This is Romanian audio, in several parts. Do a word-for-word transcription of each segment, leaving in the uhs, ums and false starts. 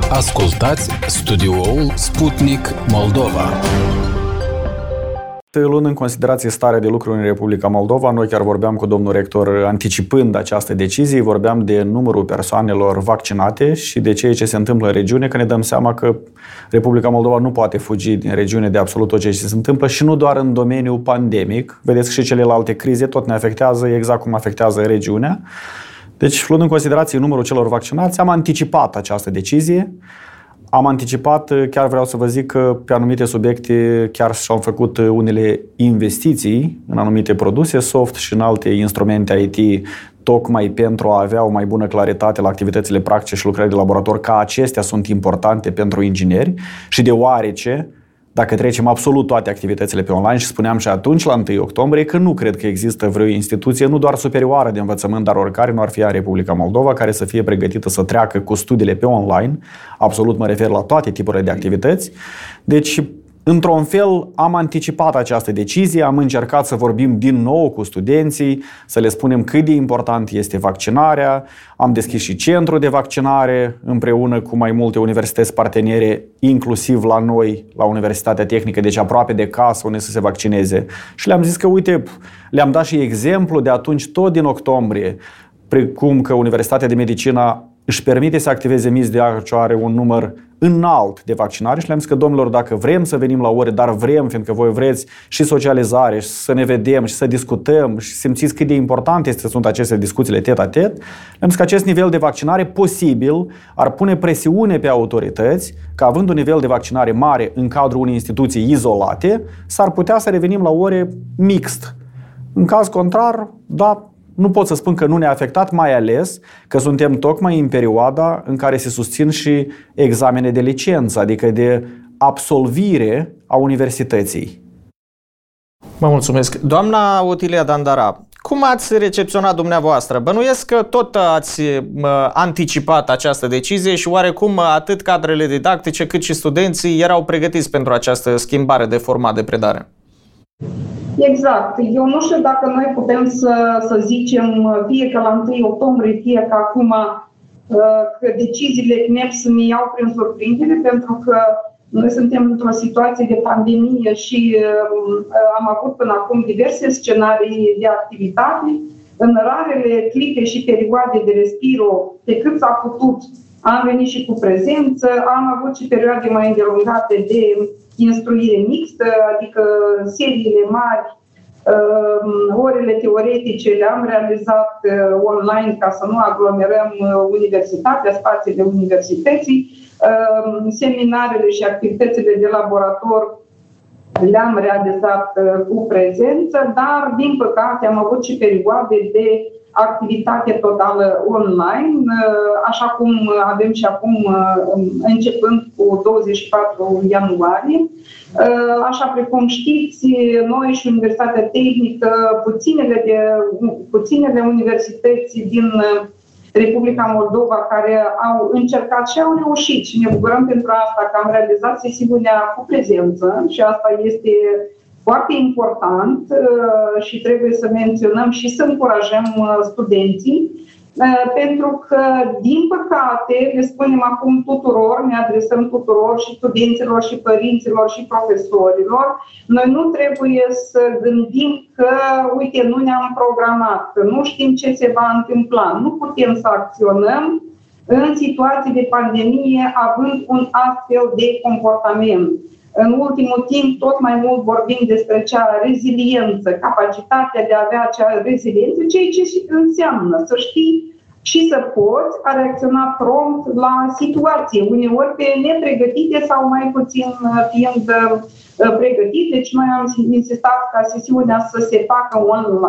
Ascultați studioul Sputnik Moldova. Luând în considerație starea de lucru în Republica Moldova, noi chiar vorbeam cu domnul rector anticipând această decizie, vorbeam de numărul persoanelor vaccinate și de ceea ce se întâmplă în regiune, că ne dăm seama că Republica Moldova nu poate fugi din regiune de absolut tot ce se întâmplă și nu doar în domeniul pandemic. Vedeți că și celelalte crize tot ne afectează exact cum afectează regiunea. Deci, luând în considerație numărul celor vaccinați, am anticipat această decizie. Am anticipat, chiar vreau să vă zic că pe anumite subiecte chiar și-au făcut unele investiții în anumite produse soft și în alte instrumente I T, tocmai pentru a avea o mai bună claritate la activitățile practice și lucrări de laborator, că acestea sunt importante pentru ingineri și deoarece dacă trecem absolut toate activitățile pe online, și spuneam și atunci, la întâi octombrie, că nu cred că există vreo instituție, nu doar superioară de învățământ, dar oricare nu ar fi în Republica Moldova, care să fie pregătită să treacă cu studiile pe online. Absolut mă refer la toate tipurile de activități. Deci, într-un fel, am anticipat această decizie, am încercat să vorbim din nou cu studenții, să le spunem cât de important este vaccinarea. Am deschis și centru de vaccinare împreună cu mai multe universități partenere, inclusiv la noi, la Universitatea Tehnică, deci aproape de casă, unde să se vaccineze. Și le-am zis că, uite, le-am dat și exemplu de atunci, tot din octombrie, precum că Universitatea de Medicină își permite să activeze mici de ce are un număr înalt de vaccinare și le-am zis că, domnilor, dacă vrem să venim la ore, dar vrem, fiindcă voi vreți și socializare, și să ne vedem, și să discutăm, și simțiți cât de importante este, sunt aceste discuțiile tet-a-tet, le-am zis că acest nivel de vaccinare posibil ar pune presiune pe autorități, că având un nivel de vaccinare mare în cadrul unei instituții izolate, s-ar putea să revenim la ore mixt. În caz contrar, da, nu pot să spun că nu ne-a afectat, mai ales că suntem tocmai în perioada în care se susțin și examene de licență, adică de absolvire a universității. Mă mulțumesc. Doamna Otilia Dandara, cum ați recepționat dumneavoastră? Bănuiesc că tot ați anticipat această decizie și oarecum atât cadrele didactice cât și studenții erau pregătiți pentru această schimbare de format de predare. Exact. Eu nu știu dacă noi putem să, să zicem fie că la întâi octombrie, fie că acum că deciziile C N E P S ne iau prin surprindere, pentru că noi suntem într-o situație de pandemie și am avut până acum diverse scenarii de activitate. În rarele clipe și perioade de respiro, pe cât s-a putut, am venit și cu prezență, am avut și perioade mai îndelungate de instruire mixtă, adică seriile mari, orele teoretice le-am realizat online ca să nu aglomerăm universitatea, spațiile universității, seminarele și activitățile de laborator le-am realizat cu prezență, dar din păcate am avut și perioade de activitate totală online, așa cum avem și acum, începând cu douăzeci și patru ianuarie. Așa precum știți, noi și Universitatea Tehnică, puținele, de, puținele universități din Republica Moldova care au încercat și au reușit și ne bucurăm pentru asta că am realizat sesiunea cu prezență și asta este foarte important și trebuie să menționăm și să încurajăm studenții, pentru că, din păcate, le spunem acum tuturor, ne adresăm tuturor și studenților și părinților și profesorilor, noi nu trebuie să gândim că, uite, nu ne-am programat, că nu știm ce se va întâmpla, nu putem să acționăm în situații de pandemie având un astfel de comportament. În ultimul timp, tot mai mult vorbim despre cea reziliență, capacitatea de a avea acea reziliență, ceea ce înseamnă să știi și să poți a reacționa prompt la situație, uneori pe nepregătite sau mai puțin fiind pregătit. Deci noi am insistat ca sesiunea să se facă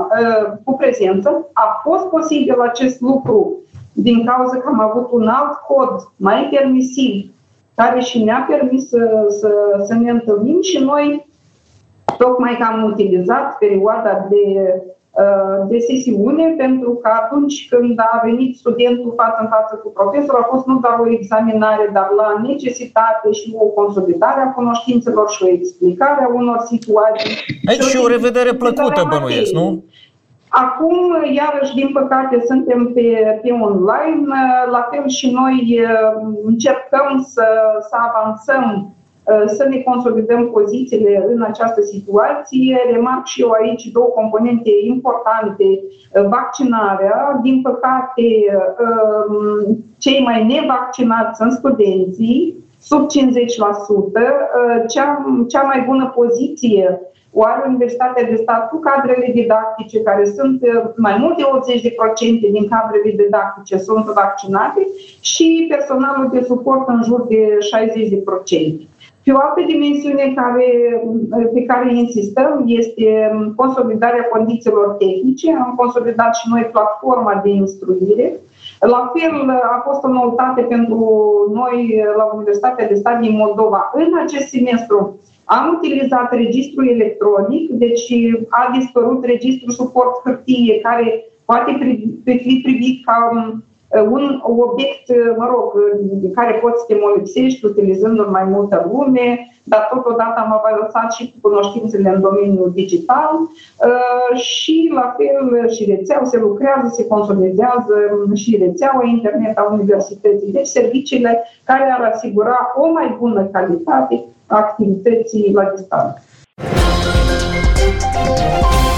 cu prezență. A fost posibil acest lucru din cauza că am avut un alt cod mai permisiv care și ne-a permis să, să, să ne întâlnim și noi, tocmai că am utilizat perioada de, de sesiune, pentru că atunci când a venit studentul față în față cu profesorul, a fost nu doar o examinare, dar la necesitate și o consolidare a cunoștințelor și o explicare a unor situații. Aici și o revedere plăcută, bănuiesc, nu? Acum, iarăși, din păcate, suntem pe, pe online. La fel și noi încercăm să, să avansăm, să ne consolidăm pozițiile în această situație. Remarc și eu aici două componente importante. Vaccinarea. Din păcate, cei mai nevaccinați sunt studenții, sub cincizeci la sută. Cea, cea mai bună poziție o are Universitatea de Stat cu cadrele didactice, care sunt mai mult de optzeci la sută din cadrele didactice sunt vaccinate și personalul de suport în jur de șaizeci la sută. Și o altă dimensiune care, pe care insistăm este consolidarea condițiilor tehnice. Am consolidat și noi platforma de instruire. La fel, a fost o noutate pentru noi la Universitatea de Stat din Moldova. În acest semestru am utilizat registrul electronic, deci a dispărut registrul suport hârtie, care poate fi privit ca un obiect, mă rog, care poți să te molipsești utilizându-l mai multă lume, dar totodată am avansat și cu cunoștințele în domeniul digital și la fel și rețeaua se lucrează, se consolidează și rețeaua internet a universității, deci serviciile care ar asigura o mai bună calitate a activității la distanță.